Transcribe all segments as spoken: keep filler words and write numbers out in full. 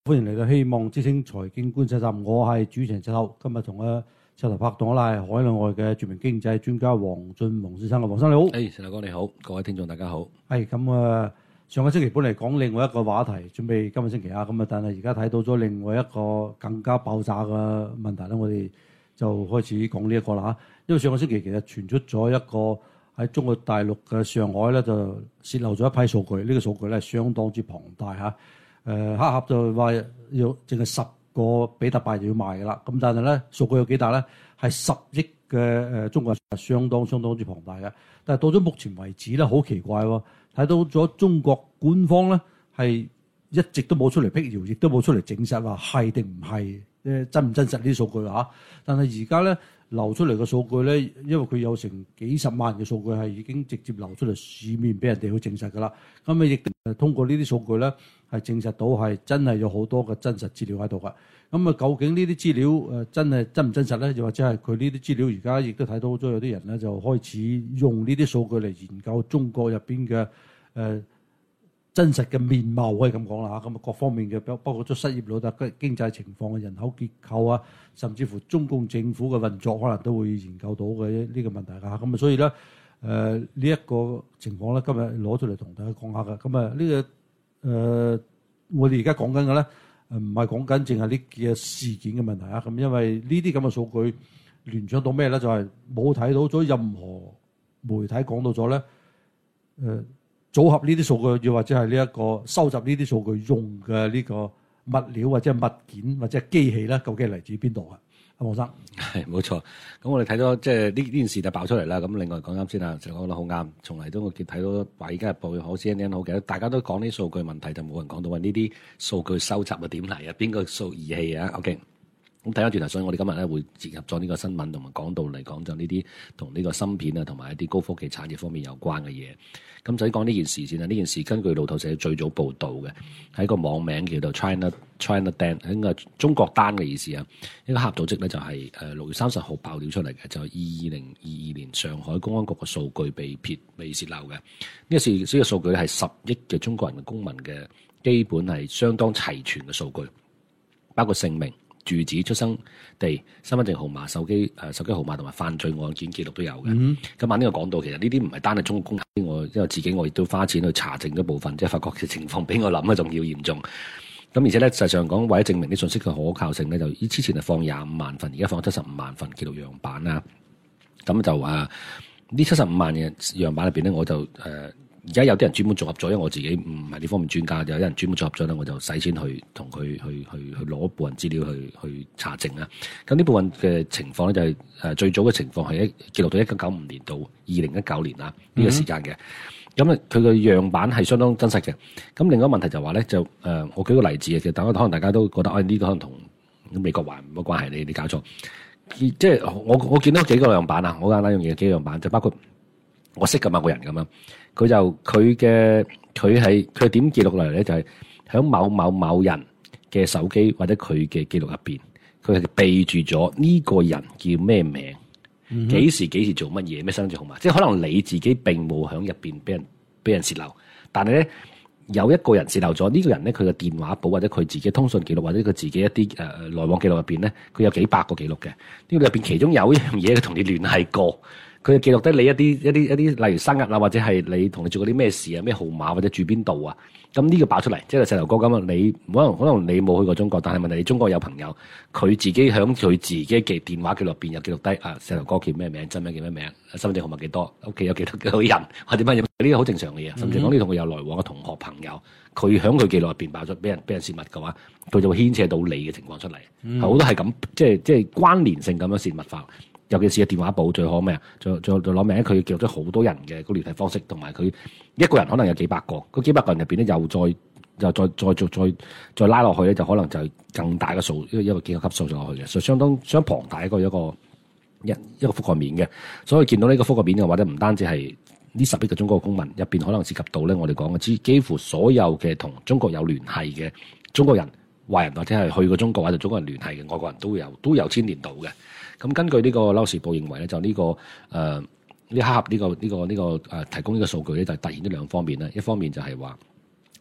歡迎嚟到希望之星財經觀察站，我係主持人石頭。今日同阿石頭拍檔啦，係海內外嘅著名經濟專家黃俊宏先生。黃生你好。 誒，石頭哥你好，各位聽眾大家好。 係咁啊，上個星期本嚟講另外一個話題，準備今個星期啊，咁啊，但係而家睇到咗另外一個更加爆炸嘅問題咧，我哋就開始講呢一個啦嚇。因為上個星期其實傳出咗一個喺中國大陸嘅上海咧，就泄漏咗一批數據，呢、這個數據咧相當之龐大嚇。誒黑盒就話要淨係十個比特幣就要賣㗎啦，咁但係咧數據有幾大咧？係十億嘅誒中國係相當相當之龐大嘅。但係到咗目前為止咧，好奇怪喎，睇到咗中國官方咧係一直都冇出嚟辟謠，亦都冇出嚟證實話係定唔係誒真唔真實呢啲數據嚇。但係而家咧流出嚟嘅數據咧，因為佢有成幾十萬嘅數據係已經直接流出嚟市面俾人哋去證實㗎啦。咁啊亦誒通過呢啲數據咧，係證實到係真係有好多嘅真實資料喺度㗎。咁啊，究竟呢啲資料誒真係真唔真實咧？又或者係佢呢啲資料而家亦都睇到咗有啲人咧就開始用呢啲數據嚟研究中國入邊嘅誒真實嘅面貌，可以咁講啦嚇。咁啊，各方面嘅包括咗失業率啊、經濟情況啊、人口結構啊，甚至乎中共政府嘅運作，可能都會研究到嘅呢個問題㗎。咁啊，所以咧誒呢一個情況咧，今日攞出嚟同大家講下㗎。咁啊，呢個誒、呃，我哋而家講緊嘅咧，誒唔係講緊淨係呢幾個事件嘅問題啊。咁因為呢啲咁嘅數據聯想到咩咧？就係冇睇到咗任何媒體講到咗咧，誒、呃、組合呢啲數據，又或者係呢一個收集呢啲數據用嘅呢個物料或者係物件或者係機器咧，究竟係嚟自邊度啊？阿黃生係冇錯，咁我哋睇到即係呢呢件事就爆出嚟啦。咁另外講啱先啦，就講得好啱。從嚟都我見睇到《華爾街日報》好 C N N 好嘅，大家都講啲數據問題，就冇人講到話呢啲數據收集啊點嚟啊，邊個數儀器啊 ？OK。咁睇翻轉頭，所以我哋今日咧會結合咗呢個新聞同埋講道嚟講，就呢啲同呢個芯片啊同埋一啲高科技產業方面有關嘅嘢。咁就講呢件事先啦。呢件事根據路透社最早報導嘅，喺個網名叫做 China China Dan，喺個中國單嘅意思啊。呢個黑盒組織咧就係誒六月三十號爆料出嚟嘅，就係二零二二年上海公安局嘅數據被撇被泄漏嘅。呢個事呢個數據係十億嘅中國人嘅公民嘅基本係相當齊全嘅數據，包括姓名、住址、出生地、身份證號碼、手機誒、呃、手機號碼同埋犯罪案件記錄都有嘅。嗯、今晚呢個講到，其實呢啲唔係單係中國公，我因為自己我亦都花錢去查證咗部分，即係發覺嘅情況比我諗嘅仲要嚴重。咁而且咧，實際上講為咗證明啲信息嘅可靠性咧，就之前係放廿五萬份，而家放七十五萬份記錄樣板啦。咁就話呢七十五萬嘅樣板入邊咧，我就誒。呃而家有啲人專門組合咗，因為我自己唔係呢方面專家，有啲人專門組合咗咧，我就使錢去同佢去去去攞部分資料去去查證啦。咁呢部分嘅情況咧就係、是、誒最早嘅情況係一記錄到一九九五年到二零一九年啦呢個時間嘅。咁咧佢個樣板係相當真實嘅。咁另外一個問題就話咧就誒、呃，我舉個例子嘅，其實大家可能大家都覺得啊呢、哎這個可能同美國華人冇關係，你你搞錯。即係我我見到幾個樣板啊，好簡單用嘢幾個樣板，就包括我識嘅某個人咁樣。佢就佢嘅佢係佢點記錄落嚟咧？就係、是、喺某某某人嘅手機或者佢嘅記錄入邊，佢係備註咗呢個人叫咩名，幾、嗯、哼時幾時做乜嘢，咩身份證號碼。即係可能你自己並冇喺入邊俾人俾人泄漏，但係咧有一個人泄漏咗呢、這個人咧，佢嘅電話簿或者佢自己通訊記錄或者佢自己一啲誒、呃、來往記錄入邊咧，佢有幾百個記錄嘅。呢、這個入邊其中有一樣嘢，佢同你聯繫過。佢記錄低你一啲一啲一啲，例如生日啊，或者係你同你做過啲咩事啊，咩號碼或者住邊度啊，咁呢個爆出嚟，即係石頭哥咁啊！你可能可能你冇去過中國，但係問題你中國有朋友，佢自己響佢自己嘅電話記錄入邊有記錄低啊，石頭哥叫咩名，真名叫咩名，身份證號碼幾多，屋企有幾多幾多人，或者乜嘢，呢個好正常嘅嘢。甚至講你同佢有來往嘅同學朋友，佢響佢記錄入邊爆出，俾人俾人泄密嘅話，佢就會牽扯到你嘅情況出嚟。好、嗯、多係咁，即係即係關聯性咁樣泄密法。尤其是個電話簿最可咩啊？再再再攞名，佢記錄咗好多人嘅個聯繫方式，同埋佢一個人可能有幾百個，嗰幾百個人入邊咧，又再又再再再再再拉落去咧，就可能就係更大嘅數，一個一個幾個級數咗落去嘅，所以相當相當龐大一個一個一一個覆蓋面嘅。所以見到呢個覆蓋面嘅話咧，唔單止係呢十億嘅中國公民入邊，可能涉及到咧我哋講嘅，之幾乎所有嘅同中國有聯繫嘅中國人、華人或者係去過中國或者中國人聯繫嘅外國人都有都有牽連到嘅。咁根據呢個《紐時報》認為咧，就呢、這個誒呢黑盒呢個呢、這個呢、這個誒、呃、提供呢個數據咧，就突顯咗兩方面啦。一方面就係話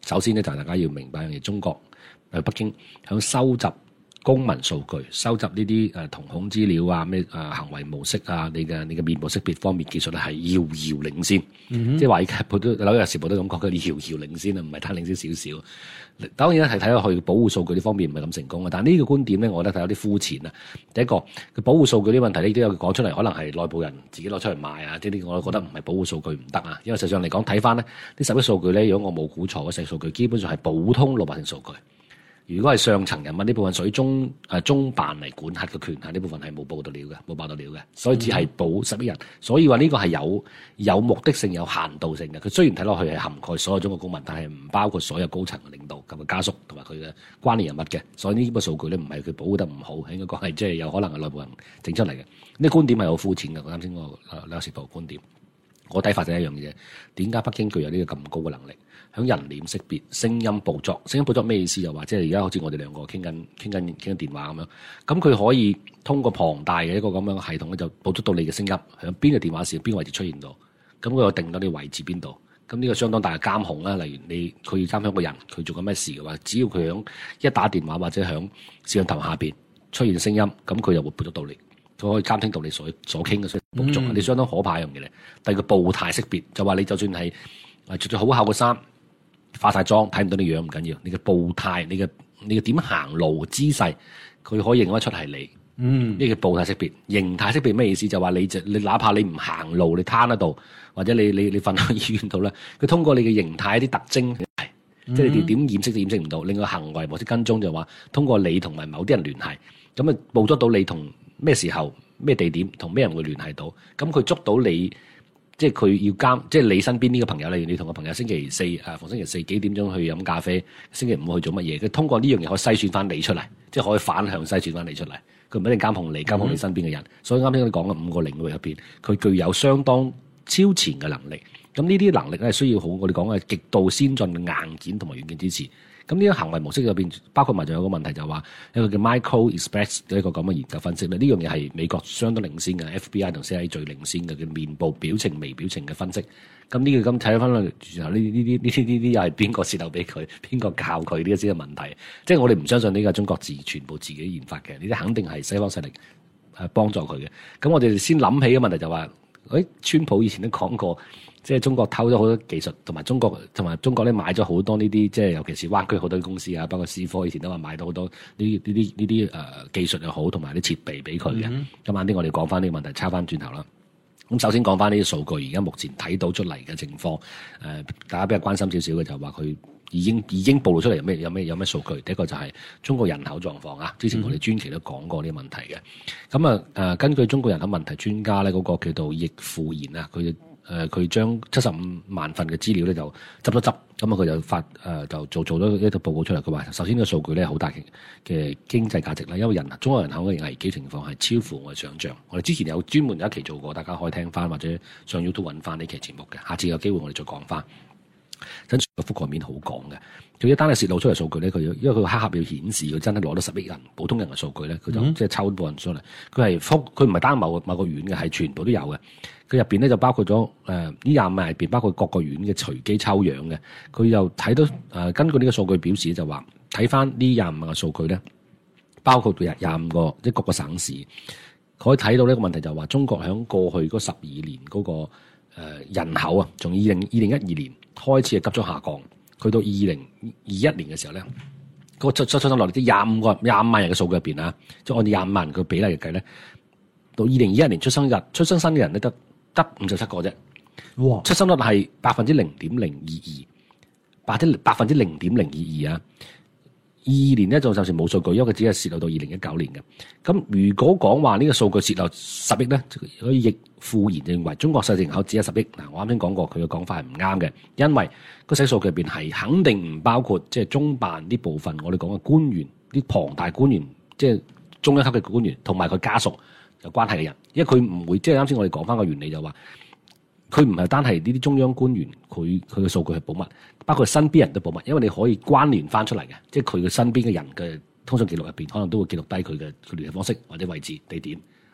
首先咧就係大家要明白一樣嘢，中國誒北京響收集公民數據、收集呢啲誒瞳孔資料啊、咩誒行為模式啊、你嘅你嘅面部識別方面技術咧係遙遙領先，嗯、即係話而家好多紐約時報都咁講，佢遙遙領先啊，唔係太領先少少。當然咧係睇落去保護數據呢方面唔係咁成功嘅，但係呢個觀點咧，我覺得係有啲膚淺啊。第一個，佢保護數據啲問題呢都有講出嚟，可能係內部人自己攞出嚟賣啊，即係呢個我覺得唔係保護數據唔得啊，因為實際上嚟講睇翻咧，呢十億數據咧，如果我冇估錯嘅，實數據基本上係普通老百姓數據。如果係上層人物呢部分屬於中誒中辦嚟管轄嘅權限，呢部分係冇報到料嘅，冇報到料嘅，所以只係保十億人。所以話呢個係有有目的性、有限度性嘅。佢雖然睇落去係涵蓋所有中國公民，但係唔包括所有高層嘅領導同埋家屬同埋佢嘅關聯人物嘅。所以呢個數據咧唔係佢保護得唔好，應該講係即係有可能係內部人整出嚟嘅。呢個觀點係好膚淺嘅。我啱先個誒紐約時報觀點，我睇法就係一樣嘢，點解北京具有呢個咁高嘅能力？響人臉識別、聲音捕捉、聲音捕捉咩意思？就話即係而家好似我哋兩個傾緊傾緊傾緊電話咁樣，咁佢可以通過龐大嘅一個咁樣嘅系統咧，就捕捉到你嘅聲音響邊個電話線、邊個位置出現到，咁佢又定到你位置邊度。咁呢個相當大嘅監控啦。例如你佢要監控個人，佢做緊咩事嘅話，只要佢響一打電話或者響攝像頭下邊出現聲音，咁佢就會捕捉到你，佢可以監聽到你所所傾嘅所捕捉。你相當可怕一樣嘢咧。第二個步態識別就話你就算係誒着咗好厚嘅衫。化晒妝睇唔到你樣唔緊要，你嘅步態、你嘅你嘅點行路姿勢，佢可以認得出係你。嗯，呢個步態識別。形態識別咩意思？就話你就你哪怕你唔行路，你攤喺度，或者你你你瞓喺醫院度咧，佢通過你嘅形態一啲特徵，嗯、即係你點掩飾都掩飾唔到。另外行為模式跟蹤就話通過你同埋某啲人聯繫，咁啊捕捉到你同咩時候、咩地點同咩人會聯繫到，咁佢捉到你。即係佢要監，即係你身邊呢個朋友，例如你同個朋友星期四誒逢星期四幾點鐘去飲咖啡，星期五去做乜嘢？佢通過呢樣嘢可以篩選翻你出嚟，即係可以反向篩選翻你出嚟。佢唔一定監控你，監控你身邊嘅人。嗯、所以啱先我哋講嘅五個領域入邊，佢具有相當超前嘅能力。咁呢啲能力咧係需要好，我哋講嘅極度先進嘅硬件同埋軟件支持。咁呢個行為模式入邊，包括埋仲有個問題就係話一個叫 Micro Express 嘅一個咁嘅研究分析咧，呢樣嘢係美國相當領先嘅 ，F B I 同 C I A 最領先嘅叫面部表情、微表情嘅分析。咁呢個咁睇翻去，然後呢呢啲呢啲呢啲又係邊個泄露俾佢？邊個教佢呢啲先係問題？即係我哋唔相信呢個中國自全部自己研發嘅，呢啲肯定係西方勢力誒幫助佢嘅。咁我哋先諗起嘅問題就話、是，誒川普以前都講過。即係中國偷咗好多技術，同埋中國同埋中國咧買咗好多呢啲，即係尤其是灣區好多公司啊，包括思科以前都話買到好多呢呢啲呢啲誒技術又好，同埋啲設備俾佢嘅。嗯、今晚啲我哋講翻呢個問題，抄翻轉頭啦。咁首先講翻呢啲數據，而家目前睇到出嚟嘅情況，誒、呃、大家比較關心少少嘅就係話佢已經已經暴露出嚟有咩有咩有咩數據。第一個就係中國人口狀況啊，之前我哋專期都講過呢個問題嘅。咁啊誒，根據中國人口問題專家咧嗰、那個叫做易富賢啊，佢。誒佢將七十五萬份嘅資料咧就執咗執，咁啊佢就發誒、呃、就做做咗一個報告出嚟。佢話首先呢個數據咧好大嘅嘅經濟價值啦，因為人中國人口嘅危機情況係超乎我嘅想像。我哋之前有專門有一期做過，大家可以聽翻或者上 YouTube 揾翻呢期節目嘅。下次有機會我哋再講翻。真個覆蓋面好廣嘅，佢一單係泄露出嚟數據咧，佢因為佢黑盒要顯示佢真係攞到十億人普通人嘅數據咧，佢就即係抽部分出嚟。佢係覆佢唔係單某某個縣嘅，係全部都有嘅。佢入邊咧就包括咗誒呢廿五萬入邊包括各個縣嘅隨機抽樣嘅。佢又睇到誒、呃、根據呢個數據表示就話睇翻呢廿五萬嘅數據咧，包括廿廿五個即係各個省市，可以睇到呢個問題就係話中國喺過去嗰十二年嗰、那個誒、呃、人口啊，從二零二零一二年開始係急速下降，去到二零二一年嘅時候咧，嗰、那個出出出生落嚟啲廿五個廿五萬人嘅數據入邊啊，即係按照廿五萬人嘅比例嚟計咧，到二零二一年出生日出生新嘅人咧得得五十七個啫，哇！出生率係百分之零點零二二，百分之百分之零點零二二啊！二二年咧就暫時冇數據，因為佢只係泄露到二零一九年嘅。咁如果講話呢個數據泄露十億咧，可以逆富言認為中國實際人口只係十億。嗱，我啱先講過佢嘅講法係唔啱嘅，因為個細數據入邊係肯定唔包括即係中辦呢部分我哋講嘅官員，啲龐大官員，即係中一級嘅官員同埋佢家屬有關係嘅人，因為佢唔會即係啱先我哋講翻個原理就話，佢唔係單係呢啲中央官員，佢佢嘅數據係保密，包括身邊人都保密，因為你可以關聯翻出嚟嘅，即係佢嘅身邊嘅人嘅通訊記錄入邊，可能都會記錄低佢嘅佢聯繫方式或者位置地點，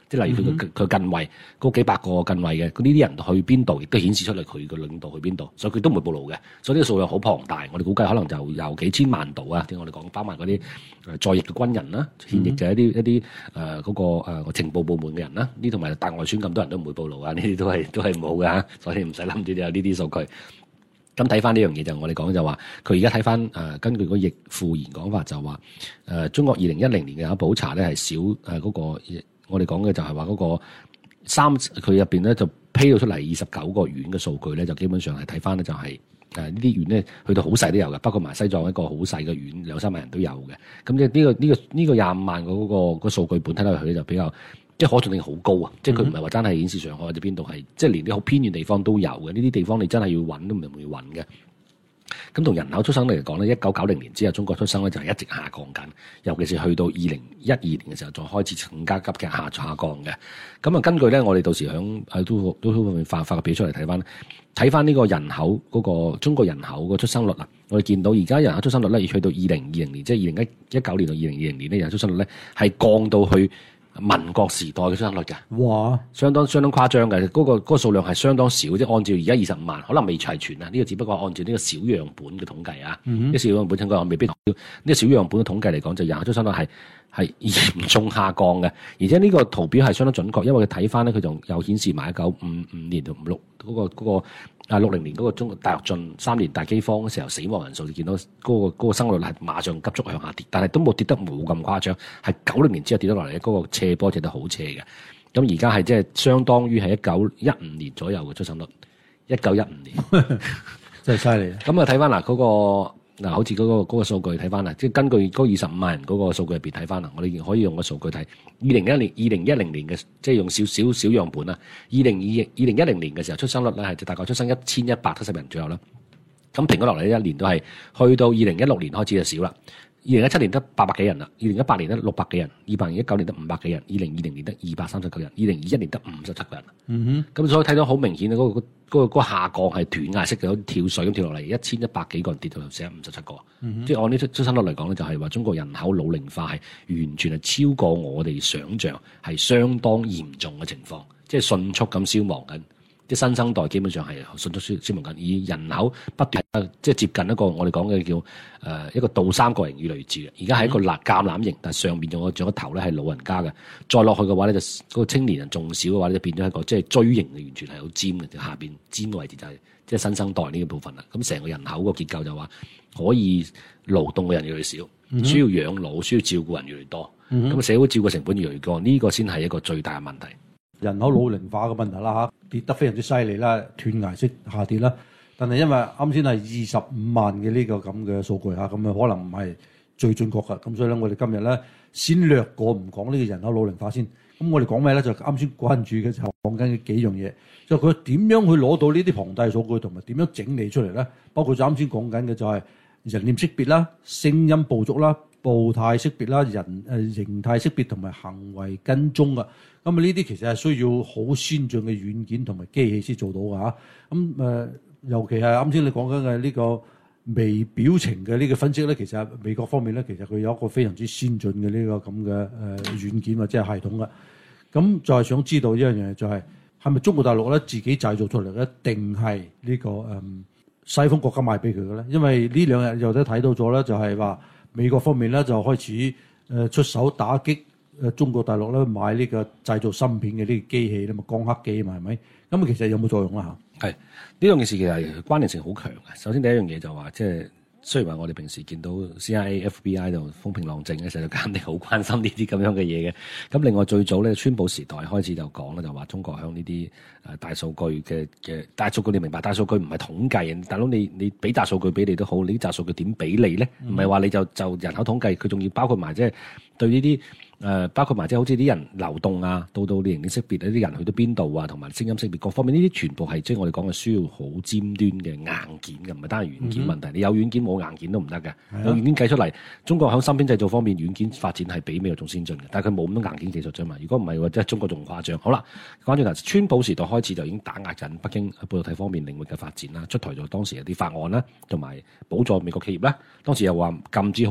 即係例如佢佢近衛嗰幾百個近衛嘅，呢啲人去邊度，亦都顯示出嚟佢嘅領導去邊度，所以佢都唔會暴露嘅。所以呢個數量好龐大，我哋估計可能就有幾千萬度啊！即係我哋講包埋嗰啲在役嘅軍人啦，現役就係一啲一啲誒嗰個誒、呃、情報部門嘅人啦，呢同埋大外宣咁多人都唔會暴露啊！呢啲都係都係冇嘅，所以唔使諗住有呢啲數據。咁睇翻呢樣嘢就我哋講就話，佢而家睇翻誒根據個易富言講法就話誒、呃、中國二零一零年嘅有普查咧係少誒嗰、呃那個我哋講嘅就係話嗰個三佢入邊咧就披到出嚟二十九個縣嘅數據咧，就基本上係睇翻咧就係誒呢啲縣咧去到好細都有嘅，包括埋西藏一個好細嘅縣兩三萬人都有嘅。咁即係呢個呢、這個呢、這個廿五萬嗰、那個、那個數據本睇落去咧就比較。即係可信性好高啊！即係佢唔係話真係顯示上海或者邊度係，即係連啲好偏遠地方都有嘅。呢啲地方你真係要揾都唔容易揾嘅。咁同人口出生率嚟講咧，一九九零年之後中國出生咧就係一直下降緊，尤其是去到二零一二年嘅時候，再開始更加急嘅下下降嘅。咁啊，根據咧我哋到時響喺都都方面發發個表出嚟睇翻，睇翻呢個人口嗰、嗰個中國人口個出生率啊，我哋見到而家人口出生率咧，要去到二零二零年，即係二零一一九年到二零二零年咧，人口出生率咧係降到去民國時代嘅出生率嘅，哇，相當相當誇張嘅，嗰、嗰個嗰、嗰個數量係相當少，即係按照而家二十五萬，可能未齊全啊。呢、呢個只不過按照呢個小樣本嘅統計啊，呢、嗯、小樣本應該未必呢、呢個小樣本嘅統計嚟講，就人口出生率係係嚴重下降嘅，而且呢個圖表係相當準確，因為佢睇翻咧，佢仲又顯示埋一九五五年同五六嗰個嗰、嗰個啊六零年嗰個中國大躍進三年大饑荒嘅時候死亡人數，就見到嗰、嗰個嗰個生育率係馬上急速向下跌，但係都冇跌得冇咁誇張，係九零年之後跌咗落嚟，嗰、嗰個斜坡跌得好斜嘅。咁而家係即係相當於係一九一五年左右嘅出生率，一九一五年真係犀利。 咁啊睇翻嗱嗰個。嗱，好似嗰個嗰個數據睇翻啦，即係根據嗰二十五萬人嗰個數據入邊睇翻啦，我哋可以用個數據睇二零一零二零一零年嘅，即係用少少小樣本啦。二零二二零一零年嘅時候出生率咧係大概出生一千一百七十人左右啦。咁平咗落嚟一年都係去到二零一六年開始就少啦。二零一七年得八百幾人啦，二零一八年得六百幾人，二零一九年得五百幾人，二零二零年得二百三十九人，二零二一年得五十七個人。嗯哼，咁所以睇到好明顯嘅嗰個嗰、嗰個嗰個下降係斷崖式嘅，好似跳水咁跳落嚟，一千一百幾個人跌到剩五十七個。嗯、哼即係按呢出出生率嚟講咧，就係話中國人口老齡化係完全係超過我哋想象，係相當嚴重嘅情況，即係迅速咁消亡緊。啲新生代基本上係迅速消消亡緊，以人口不斷即係接近一個我哋講嘅叫誒、呃、一個倒三角形越嚟越似嘅。而家係一個橄欖形，但係上邊仲有仲有個頭咧係老人家嘅。再落去嘅話咧，就嗰、那個青年人仲少嘅話咧，就變咗一個即係錐形嘅，完全係好尖嘅。下邊尖嘅位置就係即係新生代呢個部分啦。咁成個人口個結構就話可以勞動嘅人越嚟越少，嗯、需要養老、需要照顧人越嚟越多。咁、嗯、社會照顧成本越嚟越高，呢、這個先係一個最大嘅問題。 人口老齡化嘅問題啦嚇，跌得非常之犀利啦，斷崖式下跌啦。但係因為啱先係二十五萬嘅呢個咁嘅數據嚇，咁啊可能唔係最準確嘅。咁所以咧，我哋今日咧先略過唔講呢個人口老齡化先。咁我哋講咩咧？就啱先關注嘅就係講緊嘅幾樣嘢，就佢點樣去攞到呢啲龐大嘅數據，同埋點樣整理出嚟咧？包括就啱先講緊嘅就係人臉識別啦、聲音捕捉啦、步態識別啦、人誒形態識別同埋行為跟蹤啊。咁啊，呢啲其實係需要好先進嘅軟件同埋機器先做到㗎嚇。咁誒，尤其係啱先你講緊嘅呢個微表情嘅呢個分析咧，其實美國方面咧，其實佢有一個非常之先進嘅呢個咁嘅誒軟件或者係系統㗎。咁就係想知道一樣嘢，就係係咪中國大陸咧自己製造出嚟咧，定係呢個誒西方國家賣俾佢嘅咧？因為呢兩日又都睇到咗咧，就係話美國方面咧就開始誒出手打擊。誒中國大陸咧買呢個製造芯片嘅呢個機器咧，咪光刻機嘛係咪？咁其實有冇作用啦嚇？係呢兩件事其實關聯性好強嘅。首先第一樣嘢就話，即係雖然話我哋平時見到 C I A、F B I 度風平浪靜嘅時候，就肯定好關心呢啲咁樣嘅嘢嘅。咁另外最早咧，川普時代開始就講啦，就話中國向呢啲誒大數據嘅嘅大數據，你明白大數據唔係統計，大佬你你俾大數據俾你都好，你啲大數據點俾你咧？唔係話你就就人口統計，佢仲要包括埋即係對呢啲。誒、呃、包括埋即係好似啲人流動啊，到到啲人嘅識別，啲人去到邊度啊，同埋聲音識別各方面，呢啲全部係即係我哋講嘅需要好尖端嘅硬件嘅，唔係單係軟件問題。嗯、你有軟件冇硬件都唔得嘅。有軟件計出嚟，中國喺芯片製造方面軟件發展係比美國仲先進嘅，但係佢冇咁多硬件技術啫嘛。如果唔係話，即係中國仲誇張。好啦，講轉頭，川普時代開始就已經打壓緊北京喺半導體方面領域嘅發展啦，出台咗當時有啲法案啦，同埋補助美國企業啦。當時又話禁止好多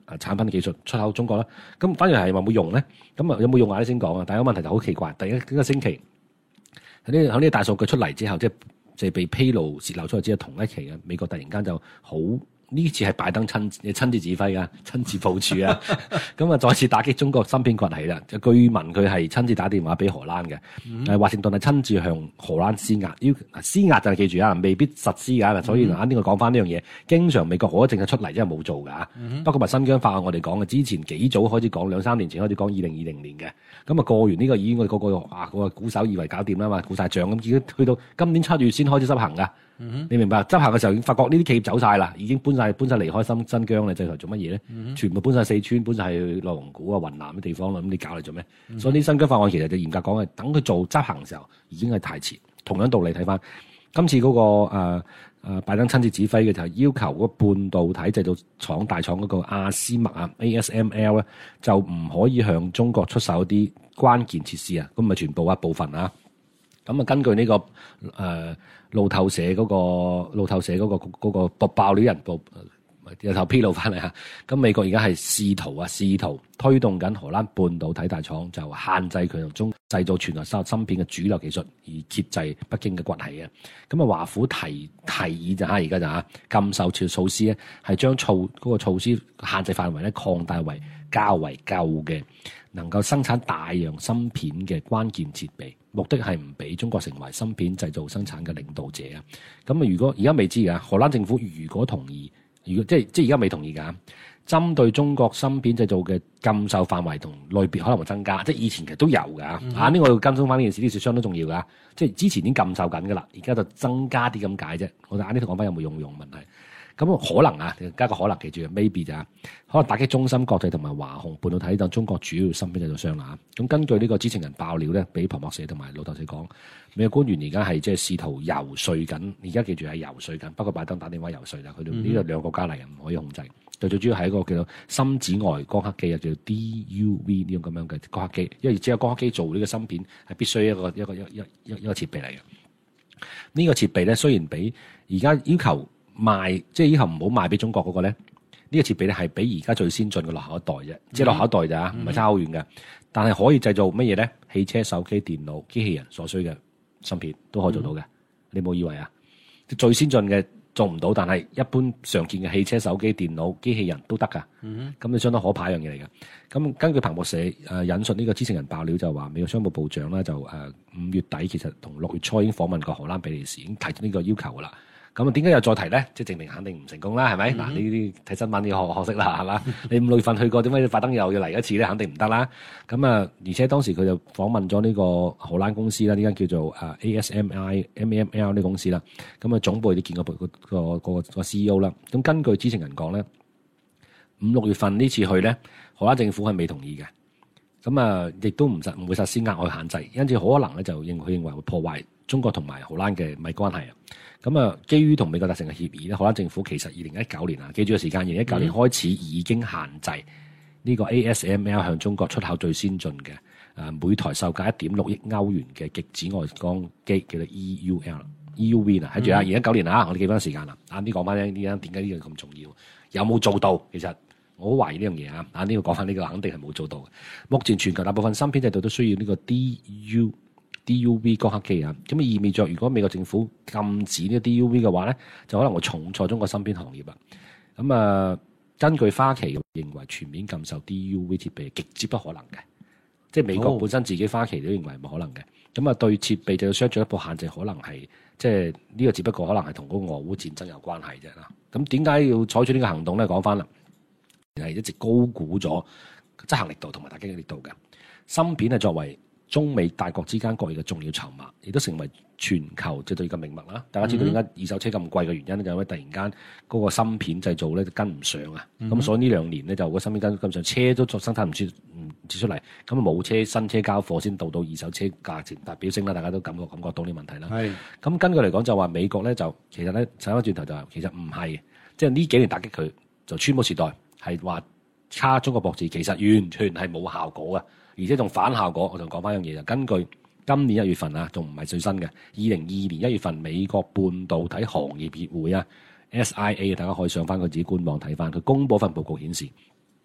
誒產品技術出口中國啦。咁反而係話冇用咧，咁啊有冇用啊？你先講啊。但係個問題就好奇怪，第一個星期喺呢喺呢大數據出嚟之後，即係即係被披露泄漏出嚟之後，同一期嘅美國突然間就好。呢次係拜登親親自指揮啊，親自部署啊，咁啊再次打擊中國芯片崛起啦。據聞佢係親自打電話俾荷蘭嘅，誒、嗯、華盛頓係親自向荷蘭施壓，要施壓就係記住啊，未必實施㗎。所以嗱，呢個講翻呢樣嘢，經常美國好多政策出嚟真係冇做㗎。嗯、不過埋新疆法案我哋講嘅，之前幾早開始講，兩三年前開始講二零二零年嘅，咁啊過完呢個已經我哋個個哇個鼓手以為搞掂啦嘛，鼓晒仗咁，結果去到今年七月先開始執行㗎。嗯、你明白？執行嘅時候已經發覺呢啲企業走晒啦，已經搬晒搬晒離開新新疆啦，制裁做乜嘢咧？嗯、全部搬晒四川，搬晒去內蒙古啊、雲南嘅地方啦。咁你搞嚟做咩？嗯、所以呢新疆法案其實就嚴格講係等佢做執行嘅時候已經係太遲。同樣道理睇翻今次嗰、那個誒誒、呃呃、拜登親自指揮嘅就係要求嗰半導體製造廠大廠嗰個阿斯麥啊 A S M L 咧，就唔可以向中國出售啲關鍵設施啊，咁咪全部啊部分啊。咁啊，根據呢、這個誒、呃、路透社嗰、那個路透社嗰、那個嗰、那個爆爆料人報有頭披露翻嚟嚇，咁美國而家係試圖啊試圖推動緊荷蘭半導體大廠，就限制佢同中製造全球芯芯片嘅主流技術，而遏制北京嘅崛起啊。咁啊，華府提提議就嚇而家就嚇禁售措措施咧，係將措嗰個措施限制範圍咧擴大為較為舊嘅能夠生產大量芯片嘅關鍵設備。目的係唔俾中國成為芯片製造生產嘅領導者啊！咁啊，如果而家未知㗎，荷蘭政府如果同意，如果即係即係而家未同意㗎，針對中國芯片製造嘅禁售範圍同類別可能會增加，即係以前其實都有㗎。嗯、啊，呢、呢個要跟蹤翻呢件事，呢事相當重要㗎。即係之前已經禁售緊㗎啦，而家就增加啲咁解啫。我哋啱呢度講翻有冇用用問題。咁可能啊，加個可能，記住 maybe 咋，可能打擊中芯國際同埋華虹半導體等中國主要芯片製造商啦。咁根據呢個知情人爆料咧，俾彭博社同埋路透社講，美國官員而家係即係試圖游說緊，而家記住係游說緊。不過拜登打電話游說啦，佢哋呢個兩個國家嚟嘅，唔可以控制。就最主要係一個叫做深紫外光刻機啊，叫做 D U V 呢種咁樣嘅光刻機，因為只有光刻機做呢個芯片係必須一個一個一一一一個設備嚟嘅。呢個設備咧，雖然比而家要求賣即係以後唔好賣俾中國嗰個咧，呢、呢個設備咧係比而家最先進嘅落後一代啫，嗯、即係落後一代咋，唔係差好遠嘅。嗯、但係可以製造乜嘢咧？汽車、手機、電腦、機器人所需嘅芯片都可以做到嘅。嗯、你冇以為啊？最先進嘅做唔到，但係一般常見嘅汽車、手機、電腦、機器人都得㗎。咁、嗯、你相當可怕一樣嘢嚟嘅。咁根據彭博社誒引述呢個知情人爆料就話，美國商務部長咧就誒五月底其實同六月初已經訪問過荷蘭、比利時，已經提出呢個要求㗎啦。咁啊，點解又再提咧？即係證明肯定唔成功啦，係咪？嗱、嗯，呢啲睇新聞要學學識啦，係嘛？你五月份去過，點解拜登又要嚟一次咧？肯定唔得啦。咁啊，而且當時佢就訪問咗呢個荷蘭公司啦，呢間叫做啊 A S M I M M L 呢個公司啦。咁啊，總部都見過個個個個個 C E O 啦。咁根據知情人講咧，五六月份呢次去咧，荷蘭政府係未同意嘅。咁啊，亦都唔實唔會實施額外限制，因此可能咧就認佢認為會破壞中國同埋荷蘭嘅貿易關係啊。咁啊，基於同美國達成嘅協議咧，荷蘭政府其實二零一九年啊，記住個時間，二零一九年開始已經限制呢個 A S M L 向中國出口最先進嘅誒每台售價一點六億歐元嘅極紫外光機，叫做 E U L E U V 啊，睇住啊，二零一九年啊，我哋記翻時間啦，啱啲講翻呢啲點解呢樣咁重要？有冇做到？其實我好懷疑呢樣嘢啊，啱啲要講翻呢個肯定係冇做到嘅。目前全球大部分芯片製造都需要呢個 D U D U V 光刻機啊，咁啊意味着如果美國政府禁止呢個 D U V 嘅話咧，就可能會重挫中國芯片行業啊。咁啊，根據花旗認為全面禁售 D U V 設備極之不可能嘅，即係美國本身自己花旗都認為冇可能嘅。咁啊，對設備就要相進一步限制，可能係即係呢個只不過可能係同嗰個俄烏戰爭有關係啫啦。咁點解要採取呢個行動咧？講翻啦，係一直高估咗執行力度同埋打擊力度嘅芯片係作為中美大國之間國益嘅重要籌碼，亦都成為全球製造業嘅命脈啦。大家知道點解二手車咁貴嘅原因咧，就係因為突然間嗰個芯片製造咧跟唔上啊。咁、嗯、哼所以呢兩年咧就個芯片跟跟唔上，車都作生產唔出唔切出嚟，咁啊冇車新車交貨先到到二手車價錢大飆升啦。大家都感覺感覺到呢個問題啦。係咁是根據嚟講就話美國咧就其實咧睇翻轉頭就係其實唔係，即係呢幾年打擊佢就川普時代係話卡中國脖子，其實完全係冇效果嘅。而且仲反效果，我就講翻一樣嘢，就根據今年一月份啊，仲唔係最新嘅，二零二二年一月份美國半導體行業協會啊 S I A， 大家可以上翻佢自己官網睇翻，佢公佈份報告顯示，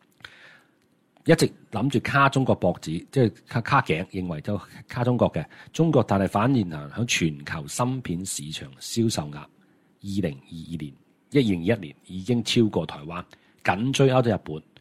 一直諗住卡中國脖子，即係卡卡頸，認為就卡中國嘅中國，但係反而啊喺全球芯片市場銷售額，二零二二年、一二零二一年已經超過台灣，緊追歐洲、日本。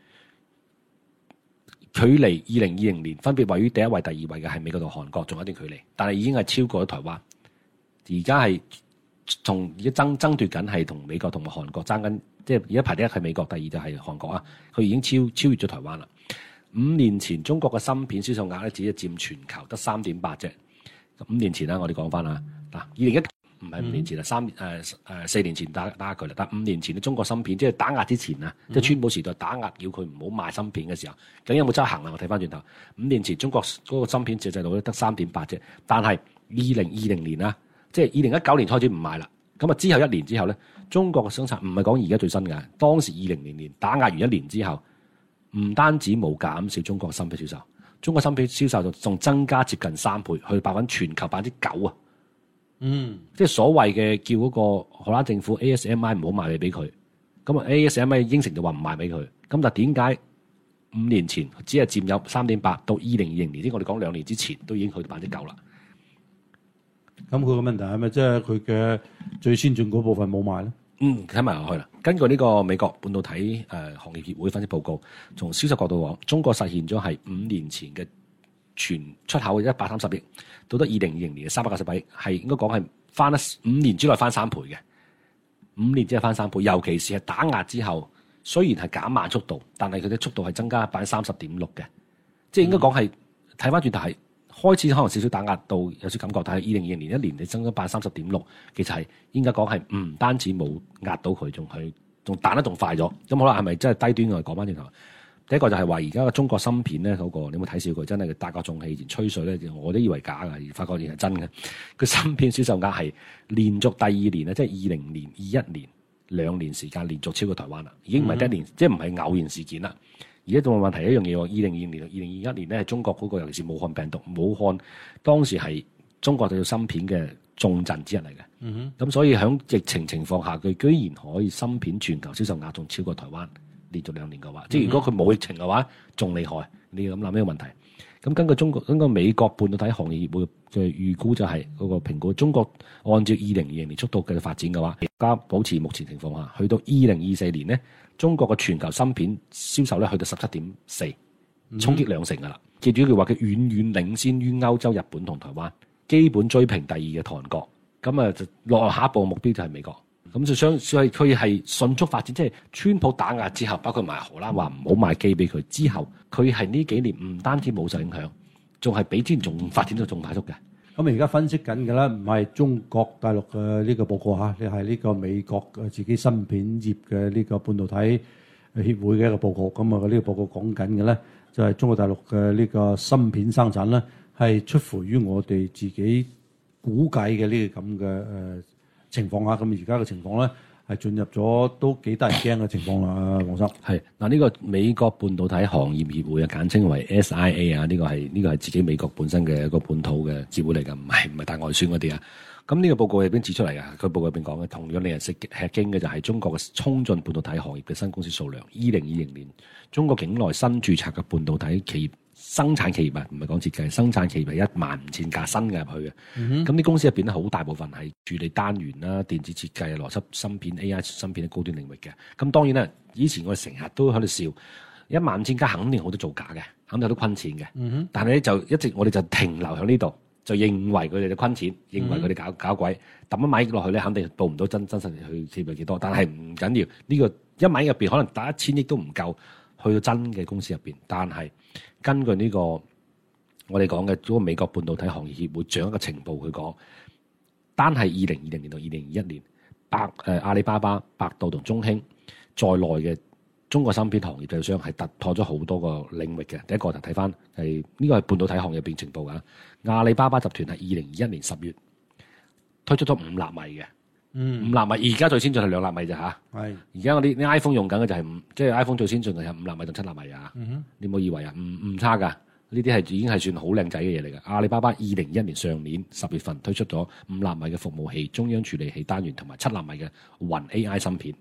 距離二零二零年分別位於第一位、第二位嘅係美國同韓國，仲有一段距離，但係已經係超過咗台灣。而家係從而家爭爭奪緊係同美國同埋韓國爭緊，即係而家排第一係美國，第二就係韓國啊。佢已經超超越咗台灣啦。五年前中國嘅芯片銷售額咧，只係佔全球得三點八啫。五年前啦，我哋講翻啦，嗱，二零一唔係五年前啦，三誒誒四年前打打佢啦。但五年前嘅中國芯片，即係打壓之前啊，嗯、即係川普時代打壓，叫佢唔好賣芯片嘅時候，究竟有冇執行啊？我睇翻轉頭，五年前中國嗰個芯片製製造咧得三點八啫，但係二零二零年啦，即係二零一九年開始唔賣啦。咁啊之後一年之後咧，中國嘅生產唔係講而家最新嘅，當時二零年年打壓完一年之後，唔單止冇減少中國嘅芯片銷售，中國芯片銷售就仲增加接近三倍，去百分全球百分之九啊！嗯，即係所謂嘅叫嗰個荷蘭政府 A S M I 唔好賣俾佢，咁啊 A S M I 應承就話唔賣俾佢，咁但係點解五年前只係佔有三點八，到二零二零年，即我哋講兩年之前都已經去到百分之九啦。 咁佢個問題係咪即係佢嘅最先進嗰部分冇賣咧？ 嗯，睇埋落去啦。根據呢個美國半導體誒、呃、行業協會分析報告，從銷售角度講，中國實現咗係五年前嘅全出口一百三十億，到得二零二零年嘅三百九十八億，係應該講係翻咗五年之內翻三倍嘅。五年之內翻三倍，尤其是係打壓之後，雖然係減慢速度，但係佢嘅速度係增加百分之三十點六嘅，即係應該講係睇翻轉頭係。開始可能少少打壓到有少感覺，但係二零二零年一年你增咗百分之三十點六，其實係應該講係唔單止冇壓到佢，仲係仲彈得仲快咗。咁好啦，係咪真係低端？我哋講翻轉頭，第一個就係話而家嘅中國芯片咧嗰、那個，你有冇睇少佢？真係大國重器，以前吹水咧，我都以為假㗎，而發覺原來係真嘅。佢芯片銷售額係連續第二年咧，即係二零年、二一年兩年時間連續超過台灣啦，已經唔係第一年，嗯、即係唔係偶然事件啦。而家仲有問題一樣嘢喎，二零二零年、二零二一年咧，中國嗰、那個尤其是武漢病毒，武漢當時係中國製造芯片嘅重鎮之一嚟嘅。嗯哼，咁所以喺疫情情況下，佢居然可以芯片全球銷售額仲超過台灣，連續兩年嘅話，嗯、即係如果佢冇疫情嘅話，仲厲害。你要咁諗呢個問題。咁根據中國根據美國半導體行業協會嘅預估就係嗰個評估，中國按照二零二零年速度繼續發展嘅話，而家保持目前情況下，去到二零二四年咧，中國嘅全球芯片銷售咧去到十七點四，衝擊兩成噶啦。記住佢話佢遠遠領先於歐洲、日本同台灣，基本追平第二嘅韓國。咁啊，就落下一步目標就係美國。咁就相所以佢係迅速發展，即係川普打壓之後，包括埋荷蘭話唔好賣機俾佢之後，佢係呢幾年唔單止冇受影響，仲係比之前仲發展到仲快速嘅。 咁而家分析緊嘅咧，唔係中國大陸嘅呢個報告嚇，你係呢個美國嘅自己芯片業嘅呢個半導體協會嘅一個報告。咁啊，呢個報告講緊嘅咧，就係中國大陸嘅呢個芯片生產咧，係出乎於我哋自己估計嘅呢個咁嘅誒情況下，咁而家嘅情況咧係進入咗都幾得人驚嘅情況啦，黃生。係嗱，呢個美國半導體行業協會啊，簡稱為 S I A 啊，呢個係呢個係自己美國本身嘅一個本土嘅協會嚟㗎，唔係唔係大外宣嗰啲啊。咁呢個報告入邊指出嚟啊，佢報告入邊講嘅同樣令人食吃驚嘅就係中國嘅衝進半導體行業嘅新公司數量。二零二零年，中國境內新註冊嘅半導體企業生產企業啊，唔係講設計，生產企業係一萬五千家新嘅入去嘅。咁啲、嗯、哼公司入邊咧，好大部分係處理單元啦、電子設計、邏輯芯片、A I 芯片嘅高端領域嘅。咁當然啦，以前我哋成日都喺度笑，一萬五千家肯定好多造假嘅，肯定有啲坤錢嘅。嗯、哼但係咧就一直我哋就停留喺呢度，就認為佢哋嘅坤錢，認為佢哋搞搞鬼，抌一米落去咧，肯定報唔到真真實去企業幾多。但係唔緊要，呢、這個一米入邊可能打一千億都唔夠去到真嘅公司入邊，但係。根據呢個我哋講嘅嗰個美國半導體行業協會掌握嘅情報，佢講單係二零二零年到二零二一年，百誒、呃、阿里巴巴、百度同中興在內嘅中國芯片行業製造商係突破咗好多個領域嘅。第一個就睇翻係呢個係半導體行業入邊情報㗎。阿里巴巴集團係二零二一年十月推出咗五納米嘅。嗯，五納米而家最先進係兩納米咋吓？係而家我啲啲 iPhone 用緊嘅就係五，即係 iPhone 最先進嘅係五納米同七納米啊。嗯、哼你唔好以為啊，唔唔差噶，呢啲係已經係算好靚仔嘅嘢嚟嘅。阿里巴巴二零二一年上年十月份推出咗五納米嘅服務器、中央處理器單元同埋七納米嘅雲 A I 芯片。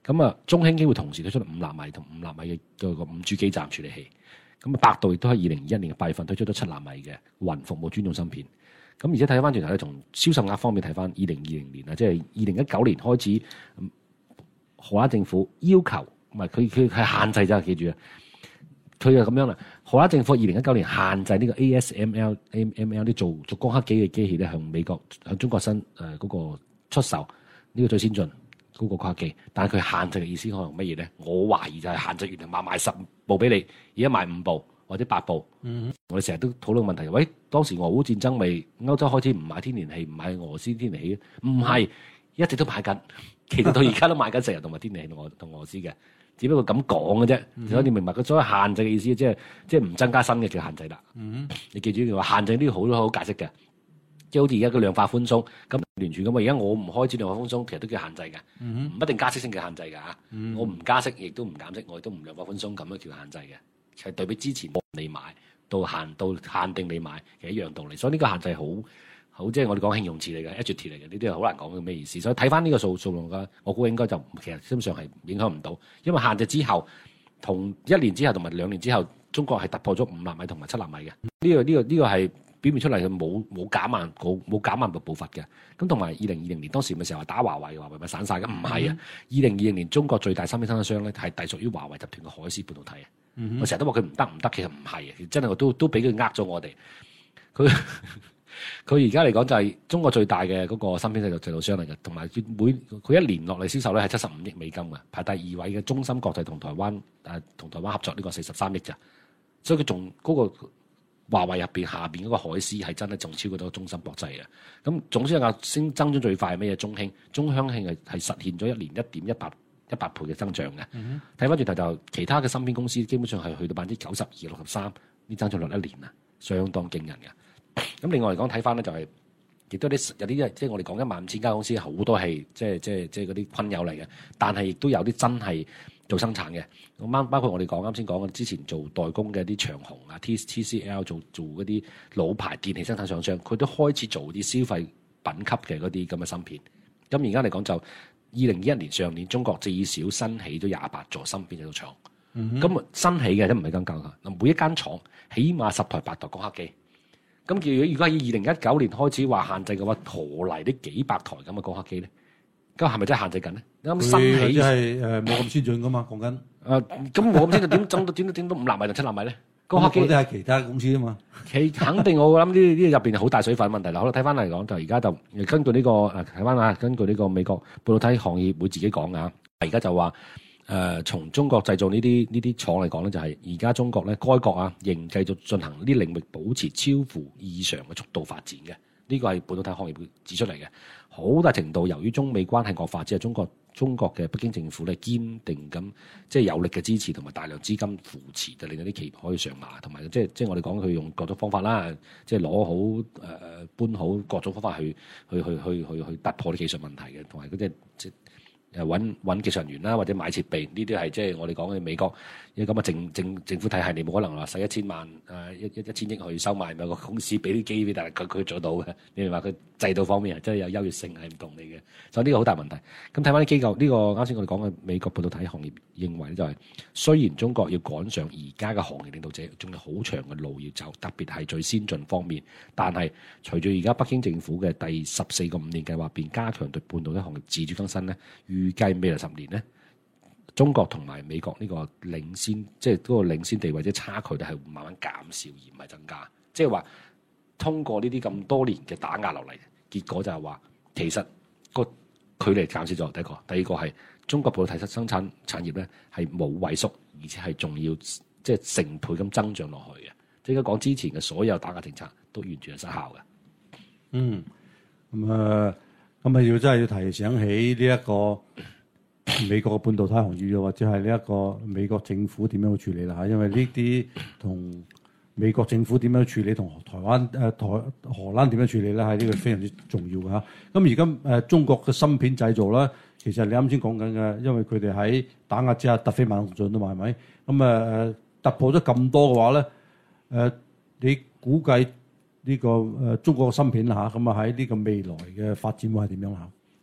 咁啊，中興機會同時推出五納米同五納米嘅個五 G 基站處理器。咁啊，百度亦都喺二零二一年嘅八月份推出咗七納米嘅雲服務專用芯片。咁而且睇翻轉頭咧，從銷售額方面睇翻，二零二零年啊，即係二零一九年開始，荷蘭政府要求，唔係佢佢係限制啫，記住啊，佢就咁樣啦。荷蘭政府二零一九年限制呢個 A S M L、M M L 啲做做光刻機嘅機器咧，向美國向中國新誒嗰個出售呢個最先進嗰個光刻機，但係佢限制嘅意思可能乜嘢咧？我懷疑就係限制原來賣賣十部俾你，而家賣五部或者八部。嗯，我哋成日都討論問題，喂，當時俄烏戰爭咪歐洲開始唔買天然氣，唔買俄羅斯天然氣，唔係一直都買緊，其實到而家都買緊石油同埋天然氣同俄同俄羅斯嘅，只不過咁講嘅啫。所以你明白佢所謂限制嘅意思，即係即係唔增加新嘅叫限制啦。嗯，你記住佢話限制呢個好多好解釋嘅，即係好似而家個量化寬鬆咁聯儲咁啊。而家我唔開始量化寬鬆，其實都叫限制嘅，唔、嗯、一定加息先叫限制㗎嚇、嗯。我唔加息，亦都唔減息，我亦都唔量化寬鬆，咁樣叫限制嘅。係對比之前你買到限到限定你買其實一樣道理，所以呢個限制好好即係我哋講形容詞嚟嘅 adjective 嚟嘅，呢啲係好難講嘅咩意思。所以睇翻呢個數數量嘅，我估應該就其實基本上係影響唔到，因為限制之後同一年之後同埋兩年之後，中國係突破咗五納米同埋七納米嘅。呢、呢個呢、呢個呢、呢個係表現出嚟嘅冇冇減慢冇冇減慢嘅步伐嘅。咁同埋二零二零年當時咪成日話打華為，華為咪散晒嘅，唔係啊！二零二零年中國最大芯片生產商咧係隸屬於華為集團嘅海思半導體啊。Mm-hmm. 我成日都話佢唔得唔得，其實唔係啊，真係都都俾佢呃咗我哋。佢佢而家嚟講就係中國最大嘅嗰個芯片製造製造商嚟嘅，同埋每佢一年落嚟銷售咧係七十五億美金嘅，排第二位嘅中芯國際同台灣誒同台灣合作呢個四十三億咋，所以佢仲嗰個華為入邊下邊嗰個海思係真係仲超過咗中芯國際嘅。咁總之啊，升增長最快係咩嘢？中興，中興係係實現咗一年一點一八。一百倍嘅增長嘅，睇翻轉頭就其他嘅芯片公司基本上係去到百分之九十二、六十三，呢增長率一年啊，相當驚人嘅。咁另外嚟講睇翻咧就係、是，亦都啲有啲即係我哋講一萬五千間公司，好多係即係即係即係嗰啲昆友嚟嘅，但係亦都有啲真係做生產嘅。咁包包括我哋講啱先講嘅之前做代工嘅啲長虹啊、T T C L 做做嗰啲老牌電器生產廠商，佢都開始做啲消費品級嘅嗰啲咁嘅芯片。咁而家嚟講就。二零二一年上年，中國至少新起咗廿八座芯片製造廠。咁、嗯、新起嘅都唔係咁夠㗎。嗱，每一間廠起碼十台八台光刻機。咁如果如果喺二零一九年開始話限制嘅話，何嚟啲幾百台咁嘅光刻機咧？咁係咪真係限制緊咧？啱新起即係誒冇咁先進㗎嘛？講緊誒咁冇咁先進，點增到點點到五納米定七納米咧？光刻機嗰啲係其他公司啊嘛。 其肯定我諗呢啲入邊係好大水分問題啦。好啦，睇翻嚟講就而家就根據呢、這個誒睇翻啊，根據呢個美國半導體行業會自己講㗎。而家就話誒、呃、從中國製造呢啲呢啲廠嚟講咧，就係而家中國咧該國啊仍繼續進行呢啲領域保持超乎異常嘅速度發展嘅。呢、這個係半導體行業會指出嚟嘅。好大程度由於中美關係惡化之後，中國中國嘅北京政府咧堅定咁即係有力嘅支持同埋大量資金扶持，就令到啲企業可以上馬，同埋即係即係我哋講佢用各種方法啦，即係攞好誒、呃、搬好各種方法去去去去去去突破啲技術問題嘅，同埋嗰啲即係誒揾揾技術人員啦，或者買設備呢啲係即係我哋講嘅美國因為咁嘅政政政府體系，你冇可能話使一千萬誒一一一千億去收買某個公司俾啲機俾，但係佢佢做到嘅，你明白佢制度方面係真係有優越性係唔同你嘅，所以呢個好大問題。咁睇翻啲機構，呢、這個啱先我哋講嘅美國半導體行業認為咧就係、是，雖然中國要趕上而家嘅行業領導者，仲有好長嘅路要走，特別係最先進方面。但係隨住而家北京政府嘅第十四個五年計劃，便加強對半導體行業自主更新咧，預計未來十年咧，中國同埋美國呢個領先，即係嗰個領先地位，即係差距，係會慢慢減少而唔係增加。即係話通過呢啲咁多年嘅打壓落嚟，結果就係話其實個距離減少咗。第一個，第二個係中國半導體生產產業咧係冇萎縮，而且係仲要即係成倍咁增長落去嘅。即係講之前嘅所有打壓政策都完全係失效嘅。 嗯，咁啊，咁啊要真係要提醒起呢一個美國嘅半導體行業，或者係呢一個美國政府點樣去處理啦嚇，因為呢啲同美國政府點樣處理，同台灣誒、呃、台荷蘭點樣處理咧，係呢個非常之重要嘅嚇。咁而家誒中國嘅芯片製造咧，其實你啱先講緊嘅，因為佢哋喺打壓之下突飛猛進啊嘛，係咪？咁啊誒突破咗咁多嘅話咧，誒、呃、你估計呢、這個誒、呃、中國嘅芯片嚇，咁啊喺呢個未來嘅發展會係點樣嚇？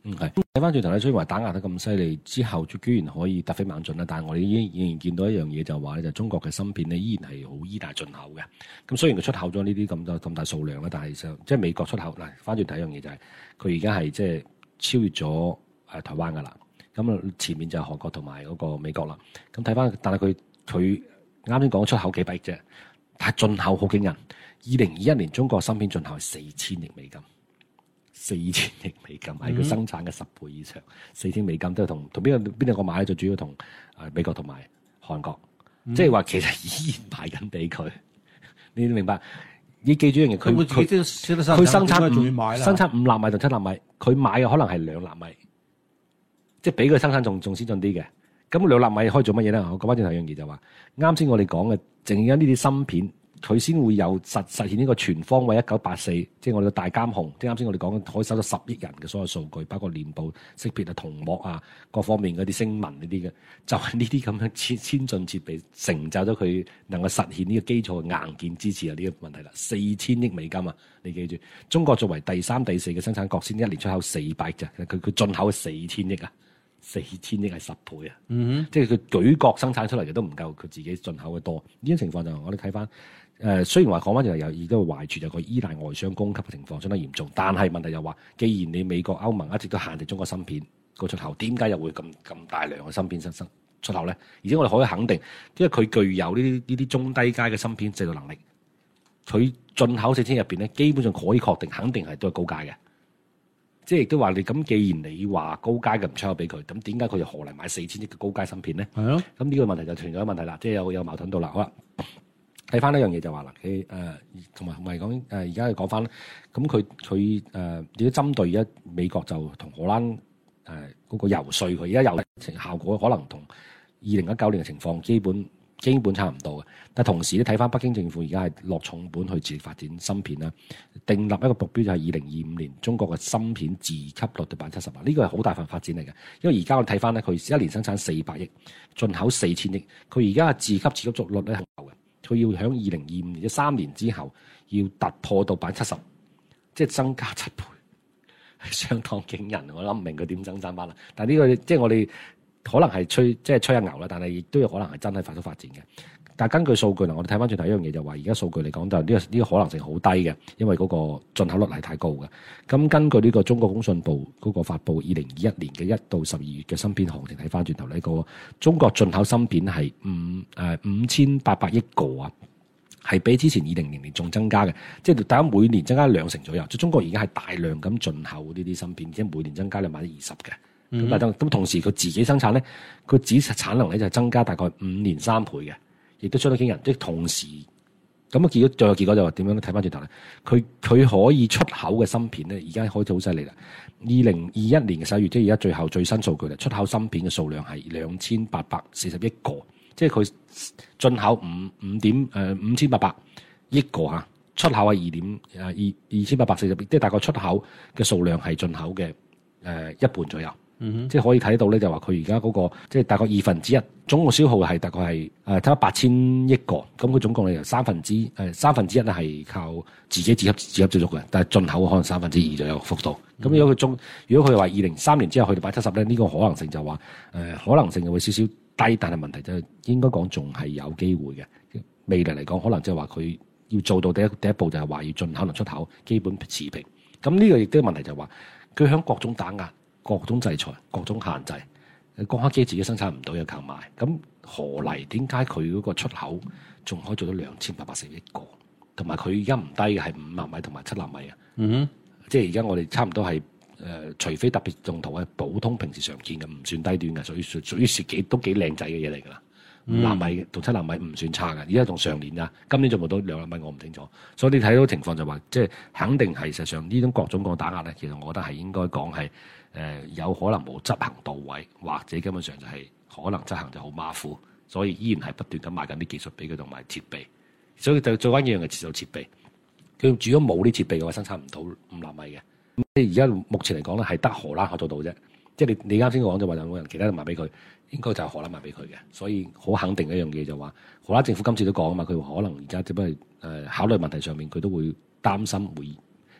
嗯，係睇翻轉頭咧，雖然話打壓得咁犀利，之後居然可以突飛猛進啦，但係我哋已經仍然見到一樣嘢，就話咧就中國嘅芯片咧依然係好依賴進口嘅。咁雖然佢出口咗呢啲咁多咁大數量啦，但係就即係美國出口嗱，翻轉睇一樣嘢就係佢而家係即係超越咗誒台灣噶啦。咁啊前面就係韓國同埋嗰個美國啦。咁睇翻，但係佢佢啱先講出口幾百億啫，但係進口好驚人。二零二一年中國芯片進口係四千億美金。四千億美金係佢生產嘅十倍以上，四千美金都係同同邊個邊兩個買咧？就主要同誒美國同埋韓國，嗯、即係話其實依然賣緊俾佢。你明白？你記住一樣嘢，佢佢佢生產五生產五納米同七納米，佢買嘅可能係兩納米，即係比佢生產仲仲先進啲嘅。咁兩納米可以做乜嘢咧？我講翻轉頭一樣嘢就話，啱先我哋講嘅，淨係呢啲芯片。佢先會有實實現呢個全方位一九八四，即係我哋嘅大監控。即係啱先我哋講嘅，可以收到十億人嘅所有數據，包括臉部識別啊、虹膜啊各方面嗰啲聲紋呢啲嘅，就係呢啲咁樣先先進設備成就咗佢能夠實現呢個基礎嘅硬件支持啊！呢個問題啦，四千億美金啊！你記住，中國作為第三、第四嘅生產國，先一年出口四百隻，佢佢進口四千億啊！四千億係十倍啊！嗯哼，即係佢舉國生產出嚟嘅都唔夠佢自己進口嘅多。呢種情況就我哋睇翻。誒、呃、雖然話講翻就係有而家個壞處就係個依賴外商供給嘅情況相當嚴重，但係問題就話，既然你美國歐盟一直都限制中國芯片個出口，點解又會咁咁大量嘅芯片生生出口咧？而且我哋可以肯定，因為佢具有呢啲呢啲中低階嘅芯片製造能力，佢進口四千入邊咧，基本上可以確定肯定係都係高階嘅。即係亦都話你咁，既然你話高階嘅唔出口俾佢，咁點解佢又何嚟買四千億嘅高階芯片咧？係咯。咁呢個問題就存在咗問題啦，即係有有矛盾到啦。好啦。睇翻呢樣嘢就話啦，佢誒同埋同埋講誒，而家講翻，咁佢佢誒點樣針對而家美國就同荷蘭誒嗰個游說佢，而家游效果可能同二零一九年嘅情況基本基本差唔多嘅。但同時咧睇翻北京政府而家係落重本去自力發展芯片啦，訂立一個目標就係二零二五年中國嘅芯片自給率到百分之七十啊！呢個係好大份發展嚟嘅，因為而家我哋睇翻咧，佢一年生產四百億，進口四千億，佢而家嘅自給自足率咧係夠嘅。佢要喺二零二五年即三年之後要突破到百分之七十，即係增加七倍，係相當驚人。我諗唔明佢點增增翻啦。但係、這、呢個即係我哋可能係吹即係吹一牛啦，但係亦都有可能係真係快速發展嘅。但係根據數據嗱，我哋睇翻轉頭一樣嘢就話，而家數據嚟講就呢個呢個可能性好低嘅，因為嗰個進口率係太高嘅。咁根據呢個中國工信部嗰個發布二零二一年嘅一到十二月嘅芯片行情，睇翻轉頭呢個中國進口芯片係五誒五千八百億個啊，係比之前二零零年仲增加嘅，即係大家每年增加兩成左右。即係中國而家係大量咁進口呢啲芯片，即係每年增加兩百分之二十嘅。咁但係咁同時佢自己生產咧，佢只實產能咧就係增加大概五年三倍嘅。亦都相當驚人，即係同時咁啊！結果最後結果就話點樣咧？睇翻轉頭咧，佢佢可以出口嘅芯片咧，而家開始好犀利啦！二零二一年嘅十一月，即係而家最後最新數據啦，出口芯片嘅數量係兩千八百四十億個，即係佢進口五五點誒五千八百億個嚇，出口係二點誒二二千八百四十億，即係大概出口嘅數量係進口嘅誒、呃、一半左右。嗯、即係可以睇到咧，就話佢而家嗰個即係大概二分之一，總共消耗係大概係誒差唔多八千億個，咁佢總共係三分之誒、呃、三分之一咧係靠自己自給自給自足嘅，但係進口可能三分之二左右幅度。咁、嗯、如果佢中，如果佢話二零三年之後去到百分之七十咧，呢、這個可能性就話誒、呃、可能性就會少少低，但係問題就係應該講仲係有機會嘅。未來嚟講，可能即係話佢要做到第一第一步就係話要進口同出口基本持平。咁呢個亦都問題就係話佢響各種打壓。各種制裁、各種限制，光刻機自己生產唔到又靠賣，咁何嚟？點解佢嗰個出口仲可以做到兩千八百四十億個？同埋佢而家唔低嘅係五納米同埋七納米啊！嗯哼，即係而家我哋差唔多係誒、呃，除非特別用途係普通平時常見嘅，唔算低端嘅，屬於屬於幾都幾靚仔嘅嘢嚟㗎啦。五納米同七納米唔算差㗎，而家仲上年啊，今年仲冇到兩納米，我唔清楚。所以你睇到情況就話，即係肯定係實際上呢種各種各打壓咧，其實我覺得係應該講係。誒、呃、有可能冇執行到位，或者根本上就係可能執行就好馬虎，所以依然係不斷咁買緊啲技術俾佢同埋設備，所以就做緊一樣嘅製造設備。佢如果冇啲設備嘅話，生產唔到五納米嘅。咁即係而家目前嚟講咧，係得荷蘭可做到啫。即係你你啱先講就話有冇人其他人賣俾佢，應該就係荷蘭賣俾佢嘅。所以好肯定一樣嘢就話，荷蘭政府今次都講啊嘛，佢可能而家只不過誒考慮問題上面，佢都會擔心會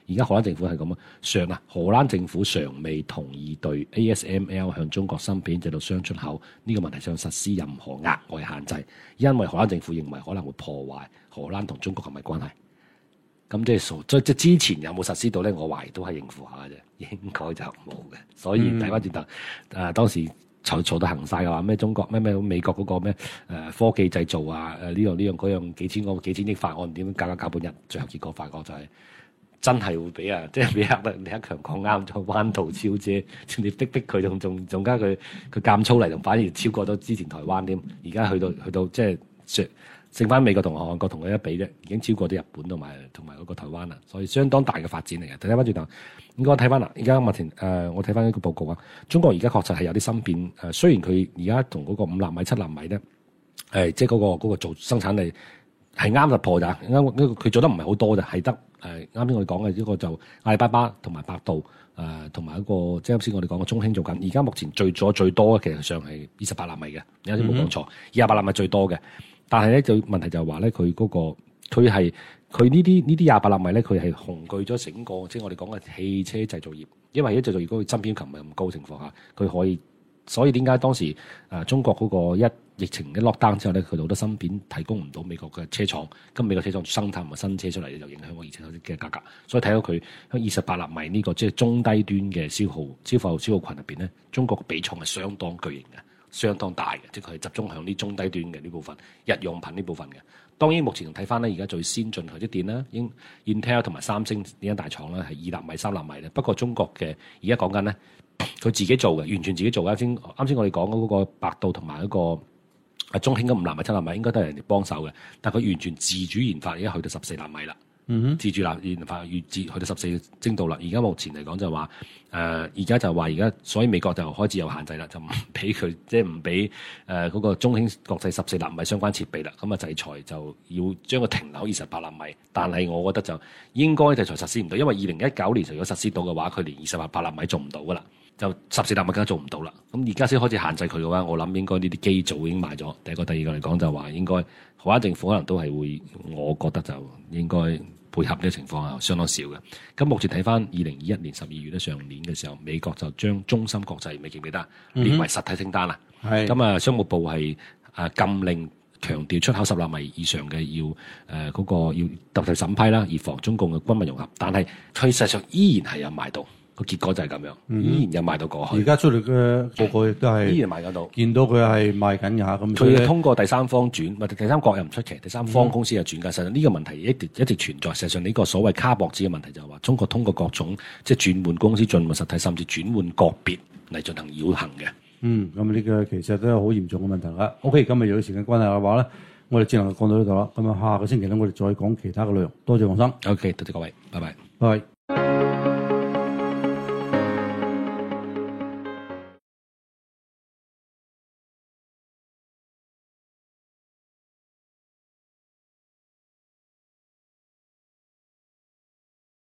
而家荷蘭政府係咁啊，尚啊荷蘭政府尚未同意對 A S M L 向中國芯片製造商出口呢個問題上實施任何額外限制，因為荷蘭政府認為可能會破壞荷蘭同中國嘅貿易關係。咁即係數，即即之前有冇實施到咧？我懷疑都係應付下嘅啫，應該就冇嘅。所以睇翻轉頭，誒、呃、當時嘈嘈到行晒嘅話，咩中國咩咩美國嗰個咩誒、呃、科技製造啊，誒呢樣呢樣嗰樣幾千個幾千億法案點搞搞搞半日，最後結果發覺就係、是、真係會俾啊，即係俾阿李克強講啱咗，彎道超車，你逼逼佢仲仲仲加佢佢減粗嚟，仲反而超過咗之前台灣添。而家去到去到即係上。剩翻美國同韓國同佢一比啫，已經超過啲日本同埋同埋嗰個台灣啦，所以相當大嘅發展嚟嘅。睇翻轉頭，應該睇翻啦。而家目前誒，我睇翻呢個報告啊，中國而家確實係有啲芯片誒、呃，雖然佢而家同嗰個五納米、七納米咧，誒、呃，即係嗰個嗰、嗰個做生產力係啱突破咋，啱呢個佢做得唔係好多咋，係得誒啱先我哋講嘅呢個就阿里巴巴同埋百度誒，同、呃、埋一個即係啱先我哋講嘅中興做緊。而家目前最咗最多嘅其實上係二十八納米嘅，你啱先冇講錯，二十八納米最多嘅。但係咧，就問題就係話咧，佢嗰、嗰個佢係佢呢啲呢啲廿八納米咧，佢係雄踞咗整個即係我哋講嘅汽車製造業。因為喺製造業嗰個芯片琴唔係咁高情況下，佢可以，所以點解當時誒、呃、中國嗰個一疫情一 lock down 之後咧，佢好多芯片提供唔到美國嘅車廠，咁美國車廠生產唔係新車出嚟，就影響個二手車嘅價格。所以睇到佢喺二十八納米呢、呢個即係中低端嘅消耗消耗消耗群入邊咧，中國嘅比重係相當巨型嘅。相當大嘅，即係佢係集中向啲中低端嘅呢部分日用品呢部分嘅。當然目前睇翻咧，而家最先進台積電啦，Intel 同埋三星呢間大廠咧係二納米、三納米咧。不過中國嘅而家講緊咧，佢自己做嘅，完全自己做嘅。啱先啱先我哋講嗰個百度同埋一個啊中興嘅五納米、七納米，應該都係人哋幫手嘅。但係佢完全自主研發，而家去到十四納米啦。嗯哼，自主啦研發，越自去到十四精度啦。而家目前嚟講就話，誒而家就話而家，所以美國就開始有限制啦，就唔俾佢即係唔俾誒嗰個中興國際十四納米相關設備啦。咁啊制裁就要將佢停留二十八納米。但係我覺得就應該制裁實施唔到，因為二零一九年如果實施到嘅話，佢連二十八納米做唔到噶啦，就十四納米更加做唔到啦。咁而家先開始限制佢嘅話，我諗應該呢啲機組已經賣咗。第一個、第二個嚟講就話應該荷蘭政府可能都係會，我覺得就應該。配合呢個情況係相當少嘅。咁目前睇翻二零二一年十二月咧，上年嘅時候，美國就將中芯國際，未記唔記得列為實體清單啦。係咁啊，商務部係啊禁令強調出口十納米以上嘅要誒嗰、呃那個要特別審批啦，以防中共嘅軍民融合。但係佢實際上依然係有賣到。個結果就係咁樣，嗯、依然有賣到過去。而家出嚟嘅報告亦都係依然賣得到，見到佢係賣緊嘅嚇。咁佢通過第三方轉，或者第三國又唔出奇，第三方公司又轉價。實際呢個問題一直一直存在。實際上呢個所謂卡脖子嘅問題就係話，中國通過各種即係轉換公司、轉換實體，甚至轉換個別嚟進行繞行嘅。嗯，咁呢個其實都係好嚴重嘅問題啦。OK，今日有時間關係嘅話咧，我哋只能講到呢度啦。咁啊，下個星期咧，我哋再講其他嘅內容。多謝黃生。OK，多謝各位，拜拜。拜拜。